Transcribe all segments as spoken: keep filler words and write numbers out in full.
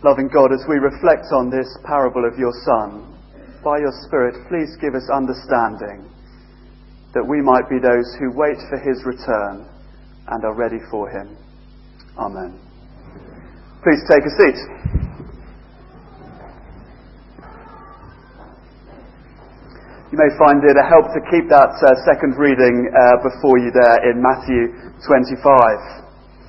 Loving God, as we reflect on this parable of your Son, by your Spirit, please give us understanding that we might be those who wait for his return and are ready for him. Amen. Please take a seat. You may find it a help to keep that uh, second reading uh, before you there in Matthew twenty-five.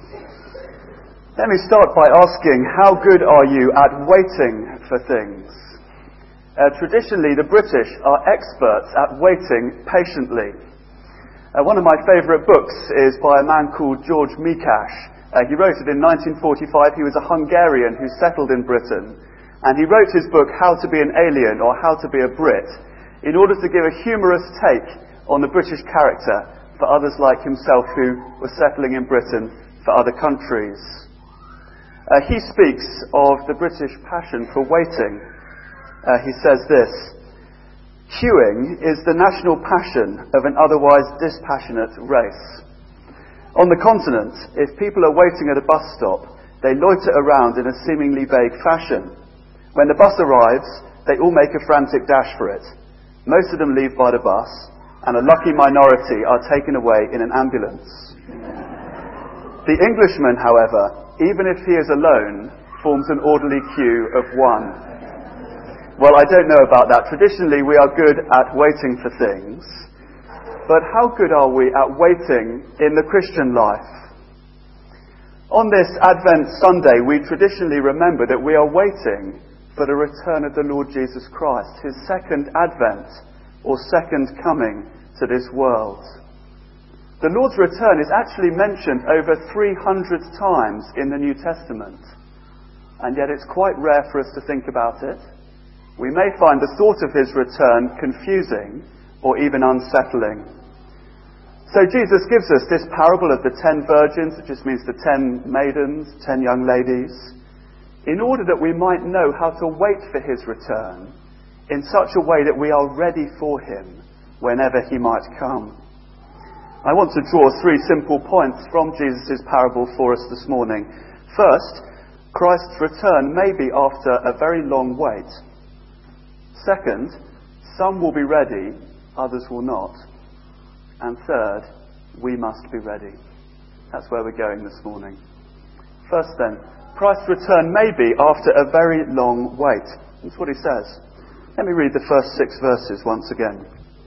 Let me start by asking, how good are you at waiting for things? Uh, traditionally, the British are experts at waiting patiently. Uh, one of my favourite books is by a man called George Mikash. Uh, he wrote it in nineteen forty-five. He was a Hungarian who settled in Britain. And he wrote his book, How to be an Alien, or How to be a Brit, in order to give a humorous take on the British character for others like himself who were settling in Britain for other countries. Uh, he speaks of the British passion for waiting. Uh, he says this: queuing is the national passion of an otherwise dispassionate race. On the continent, if people are waiting at a bus stop, they loiter around in a seemingly vague fashion. When the bus arrives, they all make a frantic dash for it. Most of them leave by the bus, and a lucky minority are taken away in an ambulance. The Englishman, however, even if he is alone, forms an orderly queue of one. Well, I don't know about that. Traditionally, we are good at waiting for things. But how good are we at waiting in the Christian life? On this Advent Sunday, we traditionally remember that we are waiting for the return of the Lord Jesus Christ, his second advent, or second coming to this world. The Lord's return is actually mentioned over three hundred times in the New Testament. And yet it's quite rare for us to think about it. We may find the thought of his return confusing or even unsettling. So Jesus gives us this parable of the ten virgins, which just means the ten maidens, ten young ladies, in order that we might know how to wait for his return in such a way that we are ready for him whenever he might come. I want to draw three simple points from Jesus' parable for us this morning. First, Christ's return may be after a very long wait. Second, some will be ready, others will not. And third, we must be ready. That's where we're going this morning. First then, Christ's return may be after a very long wait. That's what he says. Let me read the first six verses once again.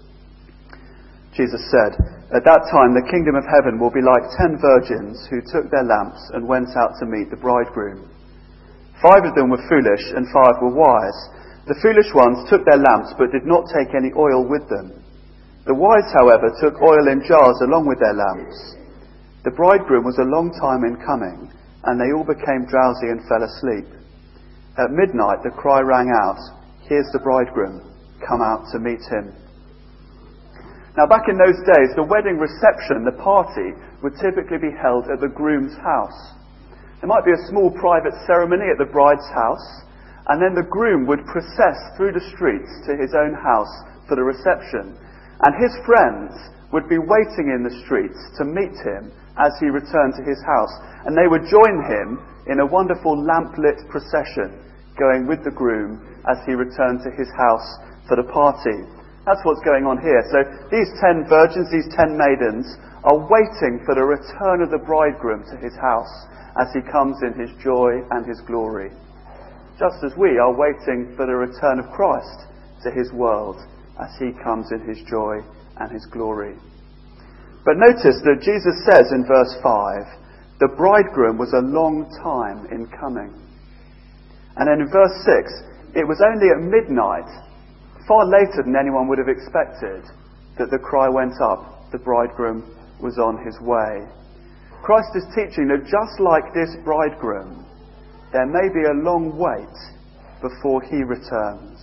Jesus said, "At that time the kingdom of heaven will be like ten virgins who took their lamps and went out to meet the bridegroom. Five of them were foolish and five were wise. The foolish ones took their lamps but did not take any oil with them. The wise, however, took oil in jars along with their lamps. The bridegroom was a long time in coming, and they all became drowsy and fell asleep. At midnight the cry rang out, 'Here's the bridegroom, come out to meet him.'" Now, back in those days, the wedding reception, the party, would typically be held at the groom's house. There might be a small private ceremony at the bride's house, and then the groom would process through the streets to his own house for the reception. And his friends would be waiting in the streets to meet him as he returned to his house. And they would join him in a wonderful lamp-lit procession, going with the groom as he returned to his house for the party. That's what's going on here. So these ten virgins, these ten maidens, are waiting for the return of the bridegroom to his house as he comes in his joy and his glory. Just as we are waiting for the return of Christ to his world as he comes in his joy and his glory. But notice that Jesus says in verse five, the bridegroom was a long time in coming. And then in verse six, it was only at midnight, far later than anyone would have expected, that the cry went up, the bridegroom was on his way. Christ is teaching that just like this bridegroom, there may be a long wait before he returns.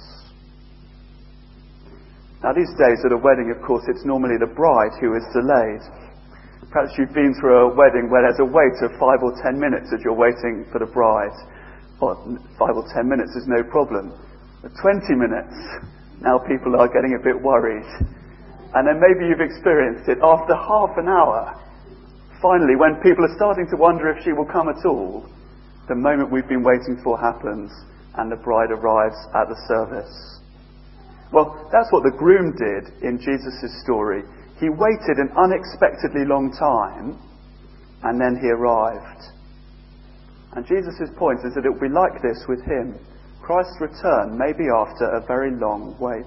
Now these days at a wedding, of course, it's normally the bride who is delayed. Perhaps you've been through a wedding where there's a wait of five or ten minutes as you're waiting for the bride. Well, five or ten minutes is no problem. But twenty minutes, now people are getting a bit worried. And then maybe you've experienced it after half an hour. Finally, when people are starting to wonder if she will come at all, The moment we've been waiting for happens, and the bride arrives at the service. Well, that's what the groom did in Jesus' story. He waited an unexpectedly long time, and then he arrived. And Jesus' point is that it will be like this with him. Christ's return may be after a very long wait.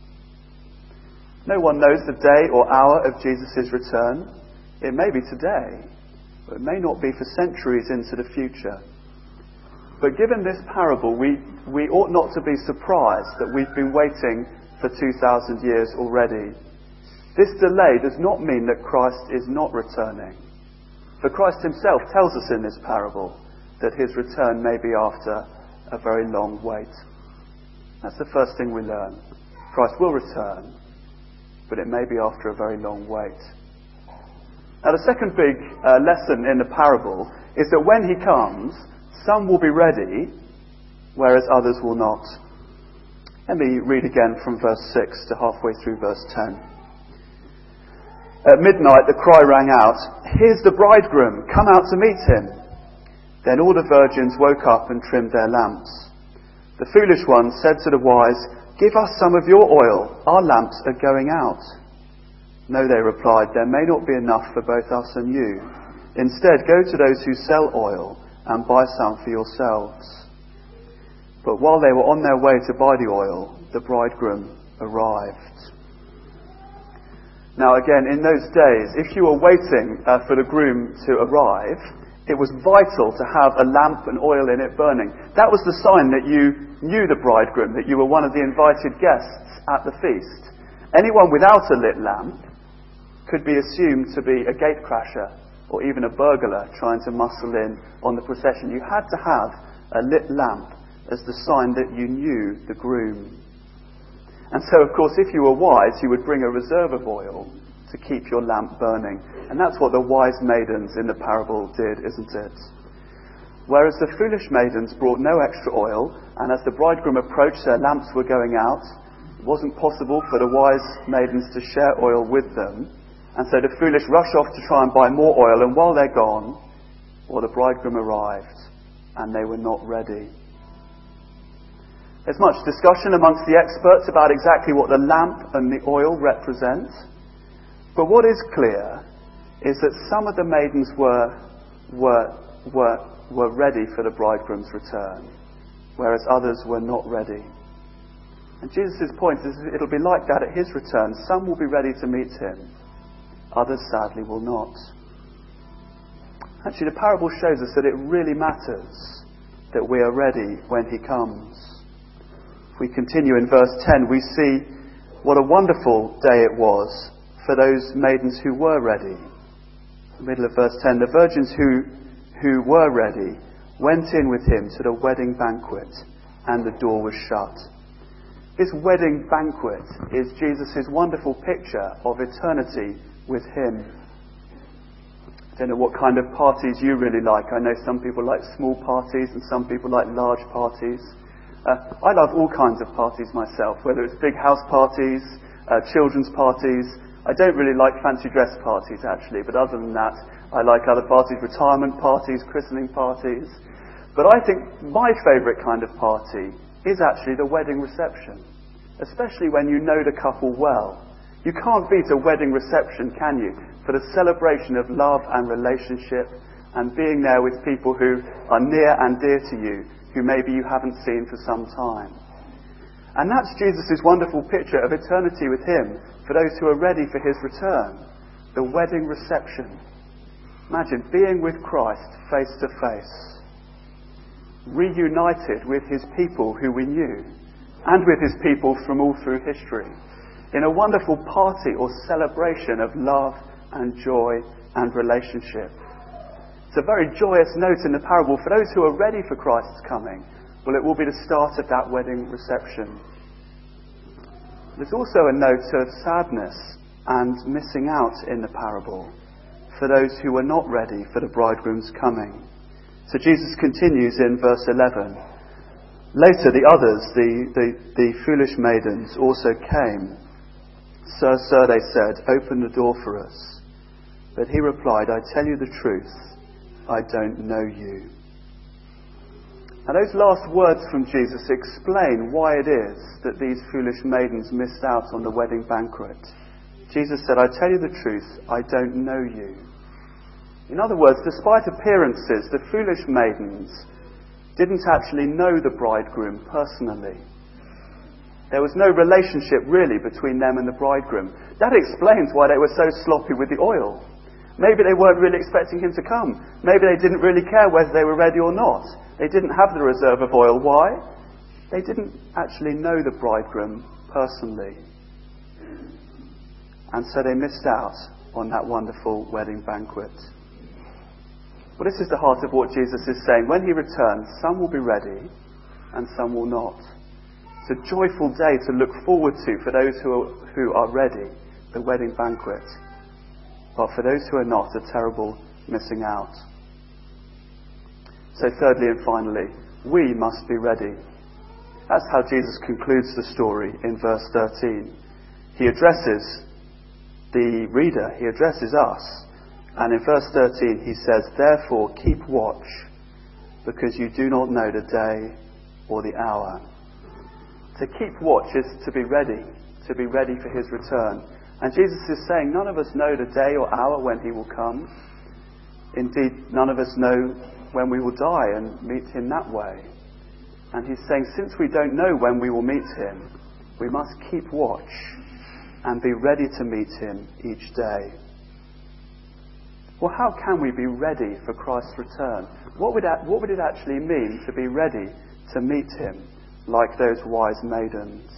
No one knows the day or hour of Jesus' return. It may be today, but it may not be for centuries into the future. But given this parable, we, we ought not to be surprised that we've been waiting for two thousand years already. This delay does not mean that Christ is not returning. For Christ himself tells us in this parable that his return may be after a very long wait. That's the first thing we learn. Christ will return, but it may be after a very long wait. Now, the second big uh, lesson in the parable is that when he comes, some will be ready, whereas others will not. Let me read again from verse six to halfway through verse ten. At midnight the cry rang out, "Here's the bridegroom, come out to meet him." Then all the virgins woke up and trimmed their lamps. The foolish ones said to the wise, "Give us some of your oil, our lamps are going out." "No," they replied, "there may not be enough for both us and you. Instead, go to those who sell oil and buy some for yourselves." But while they were on their way to buy the oil, the bridegroom arrived. Now again, in those days, if you were waiting uh, for the groom to arrive, it was vital to have a lamp and oil in it burning. That was the sign that you knew the bridegroom, that you were one of the invited guests at the feast. Anyone without a lit lamp could be assumed to be a gatecrasher or even a burglar trying to muscle in on the procession. You had to have a lit lamp as the sign that you knew the groom. And so, of course, if you were wise, you would bring a reserve of oil to keep your lamp burning. And that's what the wise maidens in the parable did, isn't it? Whereas the foolish maidens brought no extra oil, and as the bridegroom approached, their lamps were going out. It wasn't possible for the wise maidens to share oil with them. And so the foolish rush off to try and buy more oil, and while they're gone, well, the bridegroom arrived, and they were not ready. There's much discussion amongst the experts about exactly what the lamp and the oil represent. But what is clear is that some of the maidens were, were, were, were ready for the bridegroom's return, whereas others were not ready. And Jesus' point is it'll be like that at his return. Some will be ready to meet him. Others, sadly, will not. Actually, the parable shows us that it really matters that we are ready when he comes. If we continue in verse ten, we see what a wonderful day it was for those maidens who were ready. In the middle of verse ten, the virgins who, who were ready went in with him to the wedding banquet, and the door was shut. This wedding banquet is Jesus' wonderful picture of eternity with him. I don't know what kind of parties you really like. I know some people like small parties and some people like large parties. Uh, I love all kinds of parties myself, whether it's big house parties, uh, children's parties. I don't really like fancy dress parties actually, but other than that, I like other parties, retirement parties, christening parties. But I think my favourite kind of party is actually the wedding reception, especially when you know the couple well. You can't beat a wedding reception, can you? For the celebration of love and relationship and being there with people who are near and dear to you, who maybe you haven't seen for some time. And that's Jesus' wonderful picture of eternity with him for those who are ready for his return. The wedding reception. Imagine being with Christ face to face, reunited with his people who we knew, and with his people from all through history, in a wonderful party or celebration of love and joy and relationship. It's a very joyous note in the parable for those who are ready for Christ's coming. Well, it will be the start of that wedding reception. There's also a note of sadness and missing out in the parable for those who were not ready for the bridegroom's coming. So Jesus continues in verse eleven. Later the others, the, the, the foolish maidens, also came. "Sir, sir," they said, "open the door for us." But he replied, "I tell you the truth, I don't know you." And those last words from Jesus explain why it is that these foolish maidens missed out on the wedding banquet. Jesus said, "I tell you the truth, I don't know you." In other words, despite appearances, the foolish maidens didn't actually know the bridegroom personally. There was no relationship really between them and the bridegroom. That explains why they were so sloppy with the oil. Maybe they weren't really expecting him to come. Maybe they didn't really care whether they were ready or not. They didn't have the reserve of oil. Why? They didn't actually know the bridegroom personally. And so they missed out on that wonderful wedding banquet. Well, this is the heart of what Jesus is saying. When he returns, some will be ready and some will not. It's a joyful day to look forward to for those who are, who are ready, the wedding banquet. But for those who are not, a terrible missing out. So thirdly and finally, we must be ready. That's how Jesus concludes the story in verse thirteen. He addresses the reader, he addresses us. And in verse thirteen he says, "Therefore keep watch, because you do not know the day or the hour." To keep watch is to be ready, to be ready for his return. And Jesus is saying, none of us know the day or hour when he will come. Indeed, none of us know when we will die and meet him that way. And he's saying, since we don't know when we will meet him, we must keep watch and be ready to meet him each day. Well, how can we be ready for Christ's return? What would that, what would it actually mean to be ready to meet him like those wise maidens?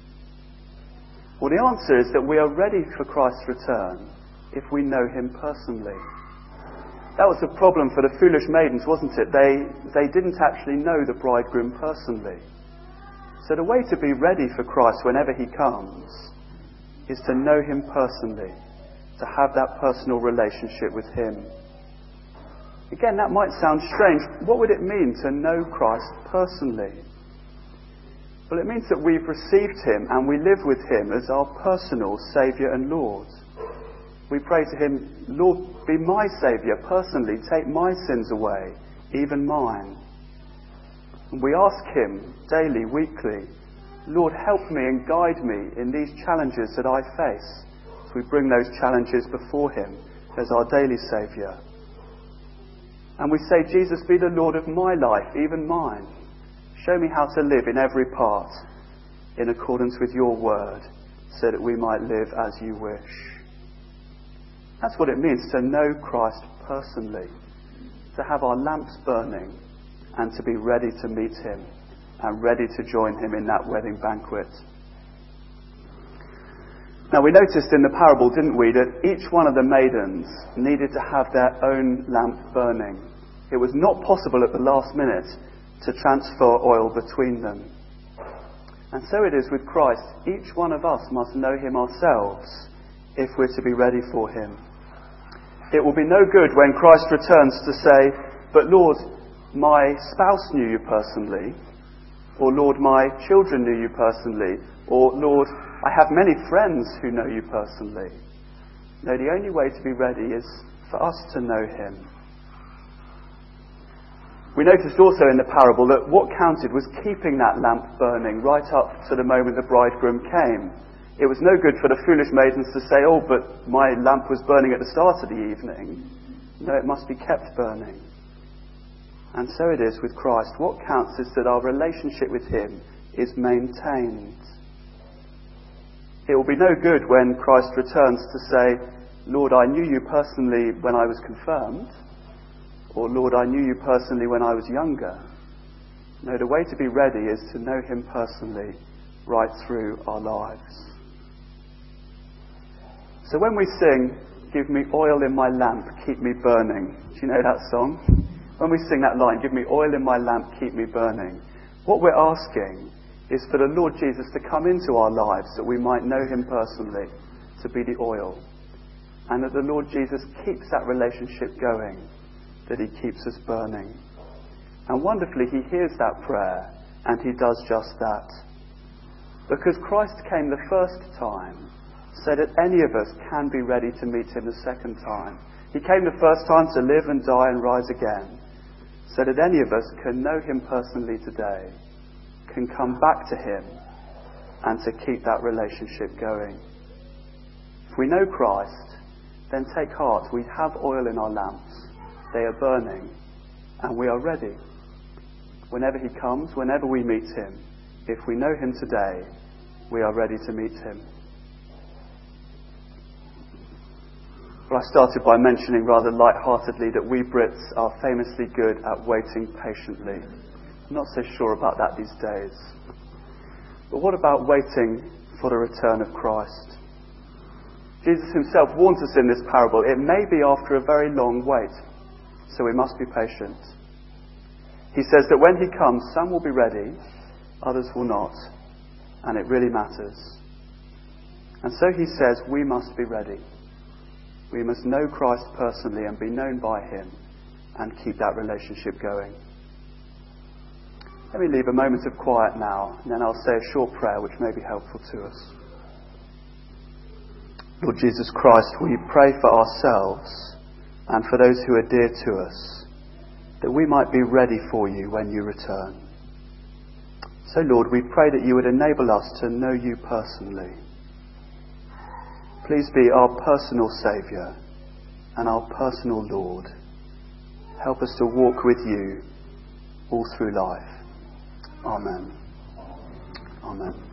Well, the answer is that we are ready for Christ's return if we know him personally. That was the problem for the foolish maidens, wasn't it? They, they didn't actually know the bridegroom personally. So the way to be ready for Christ whenever he comes is to know him personally, to have that personal relationship with him. Again, that might sound strange. What would it mean to know Christ personally? Well, it means that we've received him and we live with him as our personal Saviour and Lord. We pray to him, "Lord, be my Saviour personally. Take my sins away, even mine." And we ask him daily, weekly, "Lord, help me and guide me in these challenges that I face." So we bring those challenges before him as our daily Saviour. And we say, "Jesus, be the Lord of my life, even mine. Show me how to live in every part in accordance with your word, so that we might live as you wish." That's what it means to know Christ personally, to have our lamps burning and to be ready to meet him and ready to join him in that wedding banquet. Now, we noticed in the parable, didn't we, that each one of the maidens needed to have their own lamp burning. It was not possible at the last minute to transfer oil between them. And so it is with Christ. Each one of us must know him ourselves if we're to be ready for him. It will be no good when Christ returns to say, "But Lord, my spouse knew you personally," or "Lord, my children knew you personally," or "Lord, I have many friends who know you personally." No, the only way to be ready is for us to know him. We noticed also in the parable that what counted was keeping that lamp burning right up to the moment the bridegroom came. It was no good for the foolish maidens to say, "Oh, but my lamp was burning at the start of the evening." No, it must be kept burning. And so it is with Christ. What counts is that our relationship with him is maintained. It will be no good when Christ returns to say, "Lord, I knew you personally when I was confirmed," or "Lord, I knew you personally when I was younger." No, the way to be ready is to know him personally right through our lives. So when we sing, "Give me oil in my lamp, keep me burning," do you know that song? When we sing that line, "Give me oil in my lamp, keep me burning," what we're asking is for the Lord Jesus to come into our lives that we might know him personally, to be the oil. And that the Lord Jesus keeps that relationship going, that he keeps us burning. And wonderfully, he hears that prayer, and he does just that. Because Christ came the first time, so that any of us can be ready to meet him the second time. He came the first time to live and die and rise again, so that any of us can know him personally today, can come back to him, and to keep that relationship going. If we know Christ, then take heart. We have oil in our lamps. They are burning, and we are ready. Whenever he comes, whenever we meet him, if we know him today, we are ready to meet him. Well, I started by mentioning rather light-heartedly that we Brits are famously good at waiting patiently. I'm not so sure about that these days. But what about waiting for the return of Christ? Jesus himself warns us in this parable, it may be after a very long wait, so we must be patient. He says that when he comes, some will be ready, others will not, and it really matters. And so he says we must be ready. We must know Christ personally and be known by him and keep that relationship going. Let me leave a moment of quiet now, and then I'll say a short prayer which may be helpful to us. Lord Jesus Christ, we pray for ourselves and for those who are dear to us, that we might be ready for you when you return. So Lord, we pray that you would enable us to know you personally. Please be our personal Saviour and our personal Lord. Help us to walk with you all through life. Amen. Amen.